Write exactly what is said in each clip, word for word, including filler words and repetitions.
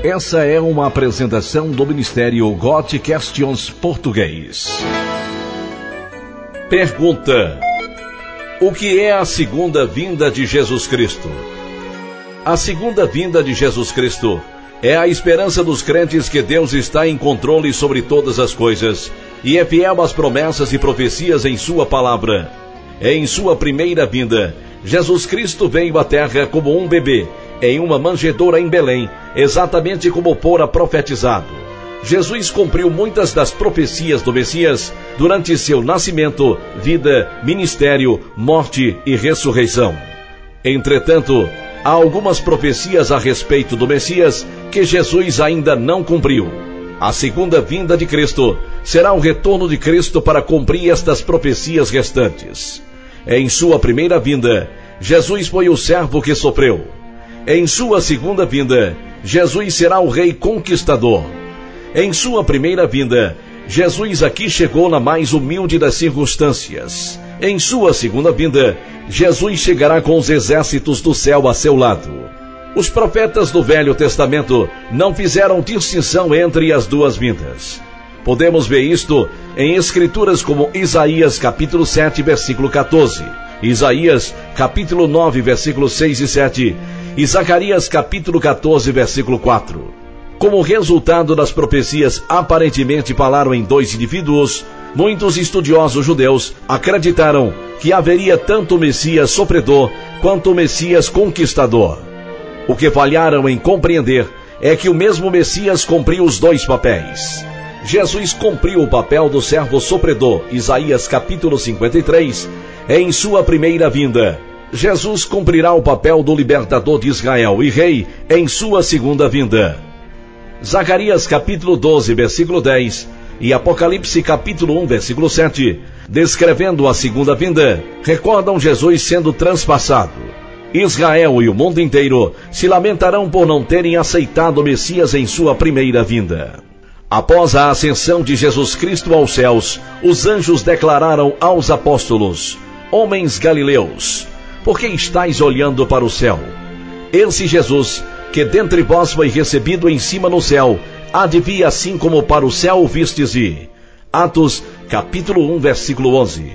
Essa é uma apresentação do Ministério Got Questions Português. Pergunta: o que é a segunda vinda de Jesus Cristo? A segunda vinda de Jesus Cristo é a esperança dos crentes que Deus está em controle sobre todas as coisas e é fiel às promessas e profecias em sua palavra. Em sua primeira vinda, Jesus Cristo veio à terra como um bebê, em uma manjedoura em Belém, exatamente como fora profetizado. Jesus cumpriu muitas das profecias do Messias durante seu nascimento, vida, ministério, morte e ressurreição. Entretanto, há algumas profecias a respeito do Messias que Jesus ainda não cumpriu. A segunda vinda de Cristo será o retorno de Cristo para cumprir estas profecias restantes. Em sua primeira vinda, Jesus foi o servo que sofreu. Em sua segunda vinda, Jesus será o rei conquistador. Em sua primeira vinda, Jesus aqui chegou na mais humilde das circunstâncias. Em sua segunda vinda, Jesus chegará com os exércitos do céu a seu lado. Os profetas do Velho Testamento não fizeram distinção entre as duas vindas. Podemos ver isto em escrituras como Isaías capítulo sete, versículo catorze, Isaías capítulo nove, versículos seis e sete, e Zacarias capítulo catorze, versículo quatro. Como resultado das profecias aparentemente falaram em dois indivíduos, muitos estudiosos judeus acreditaram que haveria tanto o Messias sofredor quanto o Messias conquistador. O que falharam em compreender é que o mesmo Messias cumpriu os dois papéis. Jesus cumpriu o papel do servo sofredor, Isaías capítulo cinquenta e três, em sua primeira vinda. Jesus cumprirá o papel do libertador de Israel e rei em sua segunda vinda. Zacarias capítulo doze, versículo dez e Apocalipse capítulo um, versículo sete, descrevendo a segunda vinda, recordam Jesus sendo transpassado. Israel e o mundo inteiro se lamentarão por não terem aceitado o Messias em sua primeira vinda. Após a ascensão de Jesus Cristo aos céus, os anjos declararam aos apóstolos: homens galileus, por que estáis olhando para o céu? Esse Jesus, que dentre vós foi recebido em cima no céu, há de vir assim como para o céu vistes ir. Atos, capítulo um, versículo onze.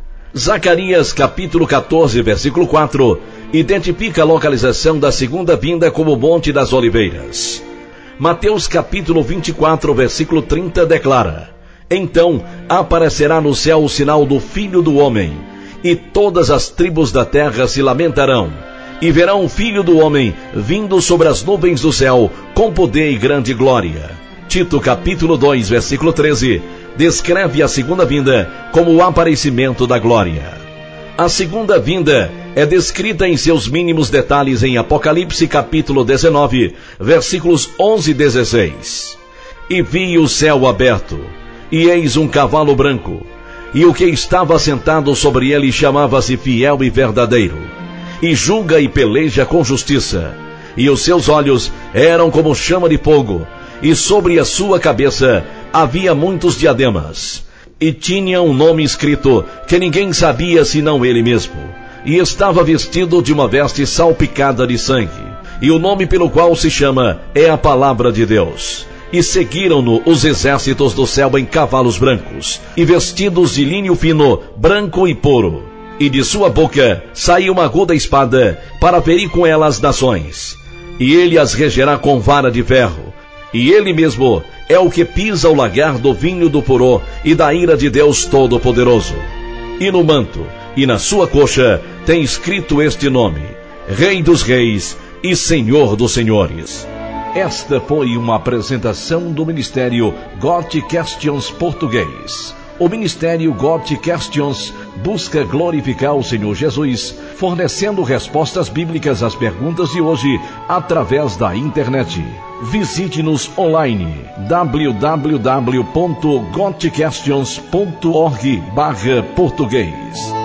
Zacarias, capítulo catorze, versículo quatro, identifica a localização da segunda vinda como o Monte das Oliveiras. Mateus, capítulo vinte e quatro, versículo trinta, declara: então aparecerá no céu o sinal do Filho do Homem, e todas as tribos da terra se lamentarão, e verão o Filho do Homem vindo sobre as nuvens do céu, com poder e grande glória. Tito, capítulo dois, versículo treze, descreve a segunda vinda como o aparecimento da glória. A segunda vinda é descrita em seus mínimos detalhes em Apocalipse, capítulo dezenove, versículos onze e dezesseis. E vi o céu aberto, e eis um cavalo branco, e o que estava sentado sobre ele chamava-se Fiel e Verdadeiro, e julga e peleja com justiça, e os seus olhos eram como chama de fogo, e sobre a sua cabeça havia muitos diademas, e tinha um nome escrito que ninguém sabia senão ele mesmo, e estava vestido de uma veste salpicada de sangue, e o nome pelo qual se chama é a Palavra de Deus. E seguiram-no os exércitos do céu em cavalos brancos, e vestidos de linho fino, branco e puro. E de sua boca saiu uma aguda espada, para ferir com ela as nações. E ele as regerá com vara de ferro. E ele mesmo é o que pisa o lagar do vinho do furor e da ira de Deus Todo-Poderoso. E no manto, e na sua coxa, tem escrito este nome: Rei dos Reis e Senhor dos Senhores. Esta foi uma apresentação do Ministério Got Questions Português. O Ministério Got Questions busca glorificar o Senhor Jesus, fornecendo respostas bíblicas às perguntas de hoje através da internet. Visite-nos online w w w ponto got questions ponto org barra português.